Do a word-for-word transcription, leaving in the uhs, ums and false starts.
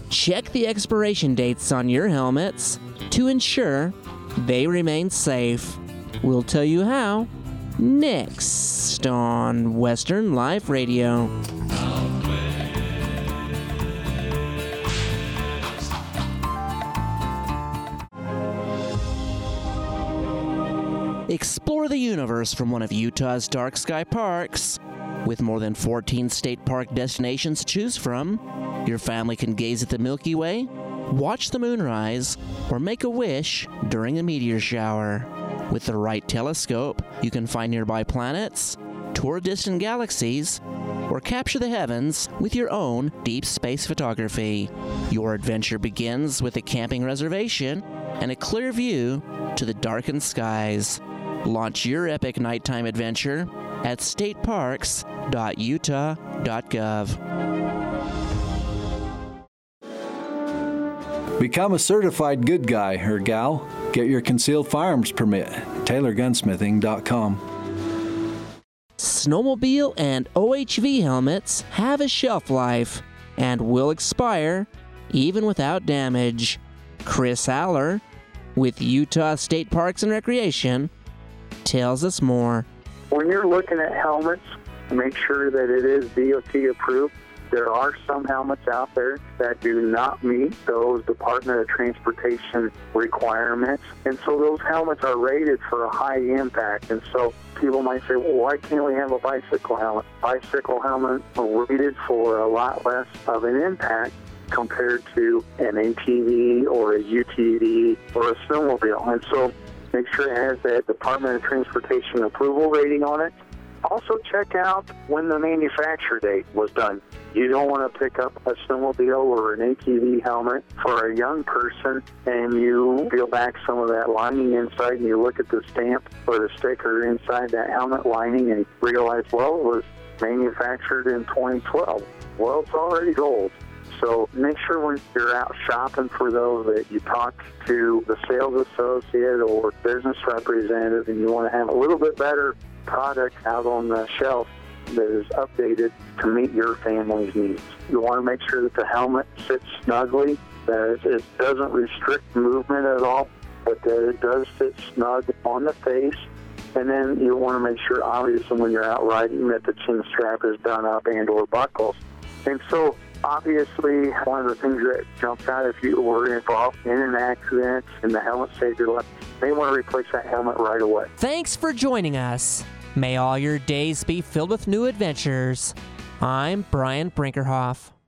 Check the expiration dates on your helmets to ensure they remain safe. We'll tell you how next on Western Life Radio. Explore the universe from one of Utah's dark sky parks. With more than fourteen state park destinations to choose from, your family can gaze at the Milky Way, watch the moonrise, or make a wish during a meteor shower. With the right telescope, you can find nearby planets, tour distant galaxies, or capture the heavens with your own deep space photography. Your adventure begins with a camping reservation and a clear view to the darkened skies. Launch your epic nighttime adventure at state parks dot utah dot gov. Become a certified good guy or gal. Get your concealed firearms permit. Taylor Gunsmithing dot com. Snowmobile and O H V helmets have a shelf life and will expire even without damage. Chris Haller with Utah State Parks and Recreation tells us more. When you're looking at helmets, make sure that it is D O T approved. There are some helmets out there that do not meet those Department of Transportation requirements. And so those helmets are rated for a high impact. And so people might say, well, why can't we have a bicycle helmet? Bicycle helmets are rated for a lot less of an impact compared to an A T V or a U T V or a snowmobile. And so make sure it has that Department of Transportation approval rating on it. Also check out when the manufacture date was done. You don't want to pick up a snowmobile or an A T V helmet for a young person and you peel back some of that lining inside and you look at the stamp or the sticker inside that helmet lining and realize, well, it was manufactured in twenty twelve. Well, it's already old. So make sure when you're out shopping for those that you talk to the sales associate or business representative and you want to have a little bit better product out on the shelf that is updated to meet your family's needs. You want to make sure that the helmet sits snugly, that it doesn't restrict movement at all, but that it does fit snug on the face. And then you want to make sure, obviously, when you're out riding, that the chin strap is done up and or buckles. And so, obviously, one of the things that jumps out if you were involved in an accident and the helmet saved your life, they want to replace that helmet right away. Thanks for joining us. May all your days be filled with new adventures. I'm Brian Brinkerhoff.